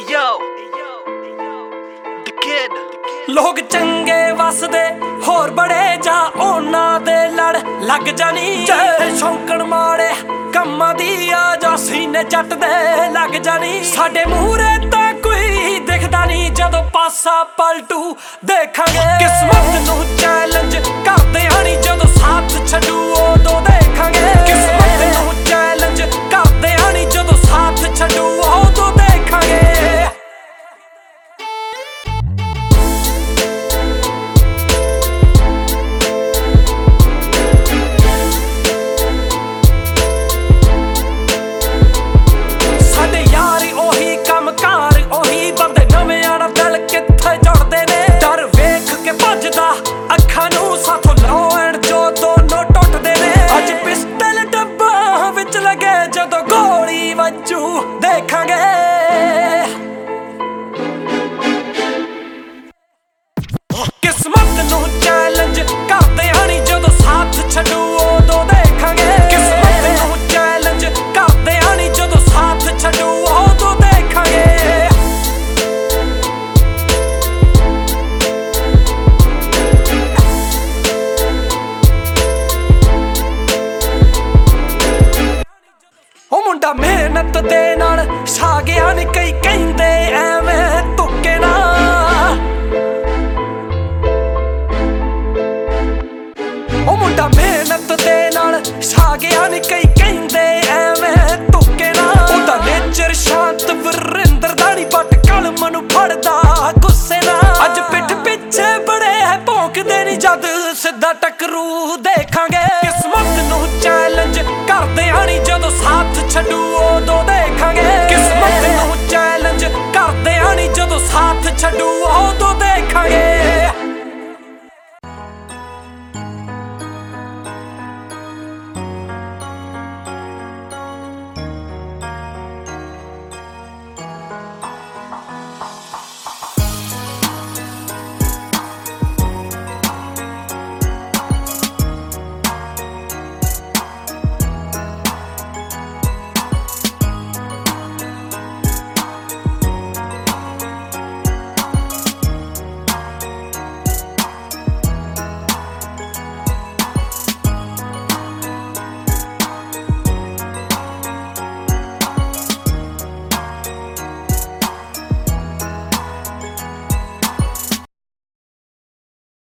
ਲੋਕ ਚੰਗੇ ਵਸਦੇ ਹੋਰ ਬੜੇ ਜਾ ਉਹਨਾਂ ਦੇ ਲੜ ਲੱਗ ਜਾਣੀ ਜੇ ਸ਼ੌਂਕਣ ਮਾੜੇ ਕੰਮਾਂ ਦੀ ਆ ਜਾ ਸੀਨੇ ਚੱਟ ਦੇ ਲੱਗ ਜਾਣੀ ਸਾਡੇ ਮੂਹਰੇ ਤਾਂ ਕੋਈ ਦਿਖਦਾ ਨਹੀਂ ਜਦੋਂ ਪਾਸਾ ਪਲਟੂ ਦੇਖਾਂਗੇ ਕਿਸਮਤ ਨੂੰ ਚੈਲੰਜ ਕਰਦੇ ਆਣੀ ਜਦੋਂ ਸਾਥ ਛੱਡੂ ਉਦੋਂ ਦੇਖਾਂਗੇ ਕਿਸਮਤ ਨੂੰ ਚੈਲੰਜ ਕਰਦੇ ਆਣੀ ਜਦੋਂ ਸਾਥ ਛੱਡੂ ਉਦੋਂ ਦੇਖਾਂਗੇ ਅੱਖਾਂ ਨੂੰ ਸਾਥੋਂ ਲਾਉਣ ਜੋ ਦੋਨੋਂ ਟੁੱਟਦੇ ਨੇ ਅੱਜ ਪਿਸਟਲ ਡੱਬਾ ਵਿੱਚ ਲੱਗੇ ਜਦੋਂ ਗੋਲੀ ਵੱਜੂ ਦੇਖਾਂਗੇ ਕਿਸਮਤ ਨੂੰ ਚੈਲੰਜ ਕਰਦੇ ਆਣੀ ਜਦੋਂ ਸਾਥ ਛੱਡੂ ਉਦੋਂ ਦੇਖਾਂਗੇ ਕਿਸਮਤ ਨੂੰ ਚੈਲੰਜ ਕਰਦੇ ਆਣੀ ਜਦੋਂ ਸਾਥ ਛੱਡੂ ਉਦੋਂ ਦੇਖਾਂਗੇ ਮੁੰਡਾ ਮਿਹਨਤ ਦੇ ਨਾਲ ਛਾ ਗਿਆ ਨੀ ਕਈ ਕਹਿੰਦੇ ਐਵੇਂ ਤੁੱਕੇ ਨਾ ਉਹ ਮੁੰਡਾ ਮਿਹਨਤ ਦੇ ਨਾਲ ਛਾ ਗਿਆ ਨੀ ਕਈ ਕਹਿੰਦੇ ਐਵੇਂ ਤੁੱਕੇ ਨਾ ਉਹਦਾ ਨੇਚਰ ਸ਼ਾਂਤ ਵਰਿੰਦਰ ਦਾ ਨੀ ਬੱਟ ਕਲਮ ਨੂੰ ਫੜਦਾ ਗੁੱਸੇ ਨਾਲ ਅੱਜ ਪਿੱਠ ਪਿੱਛੇ ਬੜੇ ਭੌਂਕਦੇ ਨੀ ਜਦ ਸਿੱਧਾ ਟਕਰੂ ਦੇਖਾਂਗੇ ਕਿਸਮਤ ਨੂੰ ਚੈਲੰਜ ਕਰਦੇ ਆਣੀ ਜਦੋਂ ਸਾਥ ਛੱਡੂ ਉਦੋਂ ਦੇਖਾਂਗੇ ਕਿਸਮਤ ਨੂੰ ਚੈਲੰਜ ਕਰਦੇ ਆਣੀ ਜਦੋਂ ਸਾਥ ਛੱਡੂ ਉਦੋਂ ਦੇਖਾਂਗੇ